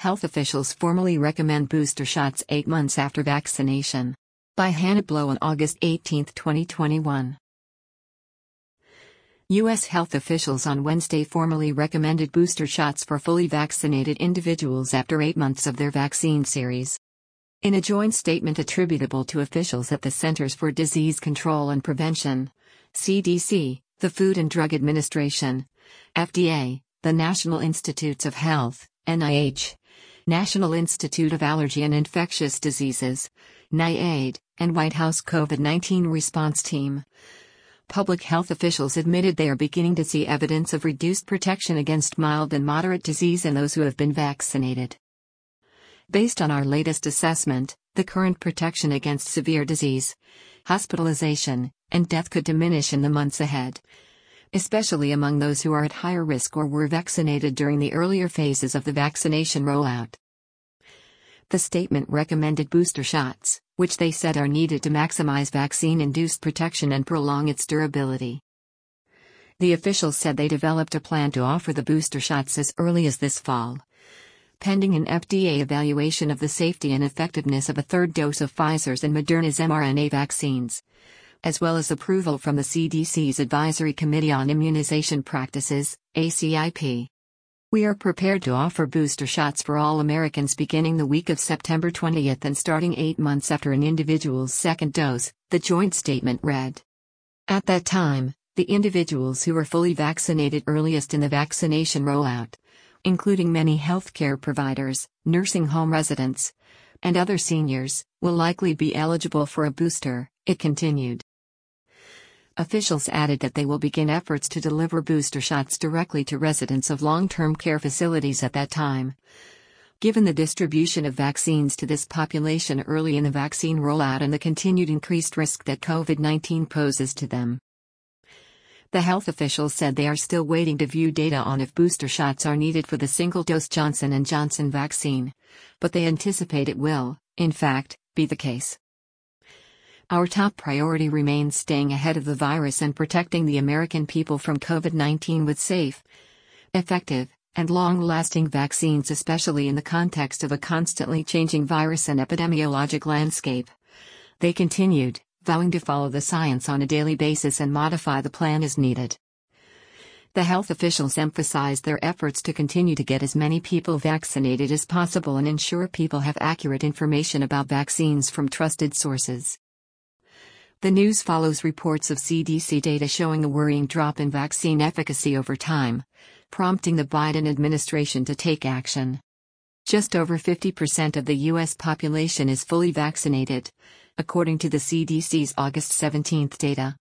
Health officials formally recommend booster shots 8 months after vaccination. By Hannah Blow on August 18, 2021. U.S. health officials on Wednesday formally recommended booster shots for fully vaccinated individuals after 8 months of their vaccine series. In a joint statement attributable to officials at the Centers for Disease Control and Prevention, CDC, the Food and Drug Administration, FDA, the National Institutes of Health, NIH, National Institute of Allergy and Infectious Diseases, NIAID, and White House COVID-19 response team, public health officials admitted they are beginning to see evidence of reduced protection against mild and moderate disease in those who have been vaccinated. Based on our latest assessment, the current protection against severe disease, hospitalization, and death could diminish in the months ahead, especially among those who are at higher risk or were vaccinated during the earlier phases of the vaccination rollout. The statement recommended booster shots, which they said are needed to maximize vaccine-induced protection and prolong its durability. The officials said they developed a plan to offer the booster shots as early as this fall, pending an FDA evaluation of the safety and effectiveness of a third dose of Pfizer's and Moderna's mRNA vaccines, as well as approval from the CDC's Advisory Committee on Immunization Practices, ACIP. We are prepared to offer booster shots for all Americans beginning the week of September 20 and starting 8 months after an individual's second dose, the joint statement read. At that time, the individuals who were fully vaccinated earliest in the vaccination rollout, including many healthcare providers, nursing home residents, and other seniors, will likely be eligible for a booster, it continued. Officials added that they will begin efforts to deliver booster shots directly to residents of long-term care facilities at that time. Given the distribution of vaccines to this population early in the vaccine rollout and the continued increased risk that COVID-19 poses to them. The health officials said they are still waiting to view data on if booster shots are needed for the single-dose Johnson & Johnson vaccine, but they anticipate it will, in fact, be the case. Our top priority remains staying ahead of the virus and protecting the American people from COVID-19 with safe, effective, and long-lasting vaccines, especially in the context of a constantly changing virus and epidemiologic landscape. They continued, vowing to follow the science on a daily basis and modify the plan as needed. The health officials emphasized their efforts to continue to get as many people vaccinated as possible and ensure people have accurate information about vaccines from trusted sources. The news follows reports of CDC data showing a worrying drop in vaccine efficacy over time, prompting the Biden administration to take action. Just over 50% of the U.S. population is fully vaccinated, according to the CDC's August 17 data.